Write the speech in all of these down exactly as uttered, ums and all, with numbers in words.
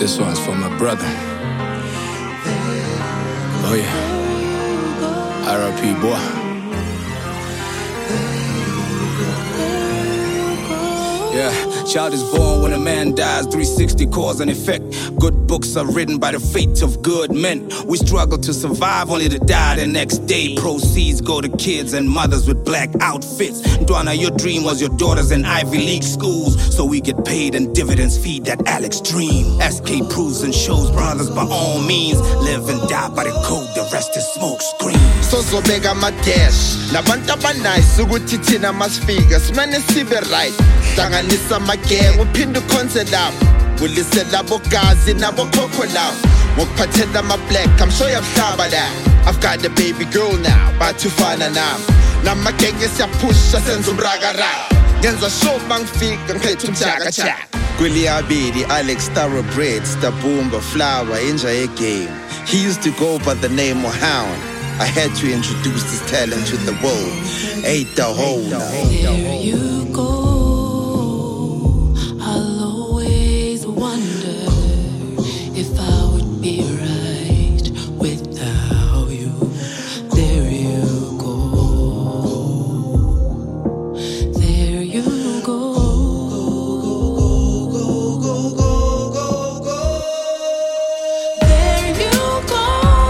This one's for my brother. Oh yeah. R I P boy. Yeah, child is born when a man dies, three sixty cause and effect. Good books are written by the fate of good men. We struggle to survive only to die the next day. Proceeds go to kids and mothers with black outfits. Dwana, your dream was your daughters in Ivy League schools, so we get paid and dividends feed that Alex dream. S K proves and shows brothers by all means live and die by the code, the rest is smoke screen. So so big I'm a dash. Nabanta nice, so good titina must figure. Smane sibe right. Tanganisa mageng, upindu concert up. We listen labo gazi nabo coco now. Wokpatenda my black, I'm sure you've shabba that. I've got the baby girl now, but to find her now. Now my gang is ya push, I send some braga rap. Genza show bang fig and play to jaga chat. Gwili Abidi, Alex Thoroughbreds, the Boomba Flower, enjoy a game. He used to go by the name of Hound. I had to introduce this talent to the world. Ain't the whole. There you go. I'll always wonder if I would be right without you. There you go. There you go. There you go.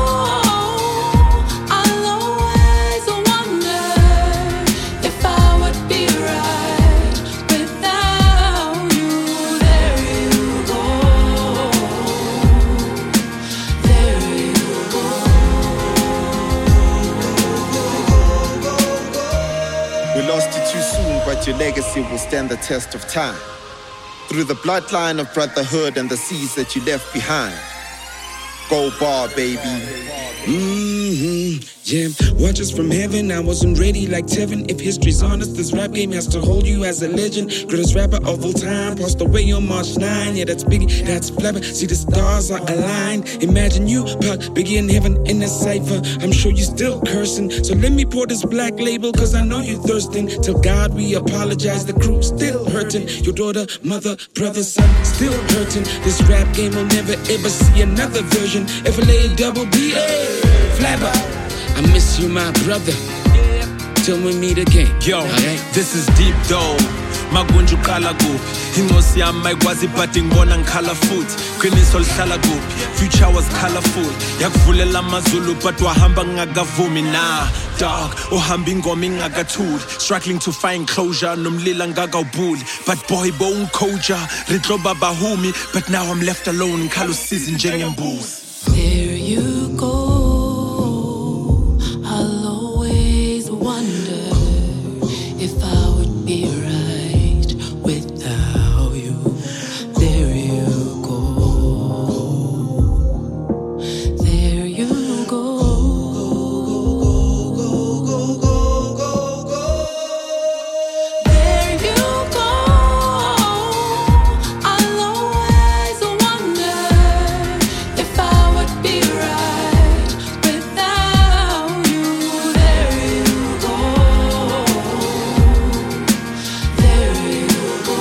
I'll always wonder if I would be right without you. There you go. There you go. We lost you too soon, but your legacy will stand the test of time. Through the bloodline of brotherhood and the seeds that you left behind. Go bar, baby. Mm-hmm, yeah. Watch us from heaven. I wasn't ready like Tevin. If history's honest, this rap game has to hold you as a legend. Greatest rapper of all time, passed away on March ninth. Yeah, that's Biggie, that's Flabber. See, the stars are aligned. Imagine you, Pac, Biggie in heaven in a cipher. I'm sure you're still cursing. So let me pour this black label, cause I know you're thirsting. Tell God we apologize, the crew still hurting. Your daughter, mother, brother, son, still hurting. This rap game will never ever see another version. F L A double B A, Flabber, I miss you, my brother. Till we meet again. Yo, alright? this is deep though. Magunju kala kuphi ingosi yami mayikwazi but ngibona ngikhala futhi qiniso lihlala kuphi future was colorful yakuvulela amazulu but wahamba ngingakavumi na dog uhamba ingoma ingakathuli struggling to find closure nomlila ngakawubuli but boy bowungikhoja ritloba bahumi but now I'm left alone ngikhala usizi njengembuzi. There you go. I'll always wonder if I would be right without you. There you go. There you go. There you go. I'll always wonder if I would be right without you. There you go. There you go.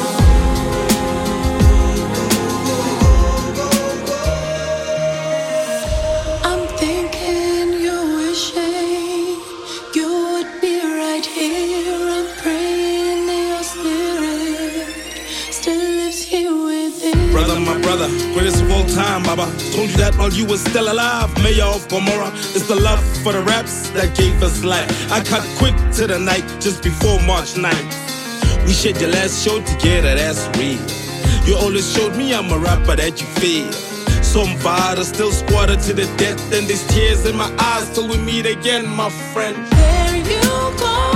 I'm thinking you're wishing you would be right here. I'm praying that your spirit still lives here within. Brother, my brother, greatest of all time, Baba. Told you that while you were still alive. Mayor of Gomorrah, it's the love for the raps that gave us life. I cut quick to the night just before March ninth. We shared your last show together, that's real. You always showed me I'm a rapper that you feel. Some fighter still squatted to the death, and there's tears in my eyes till we meet again, my friend. There you go.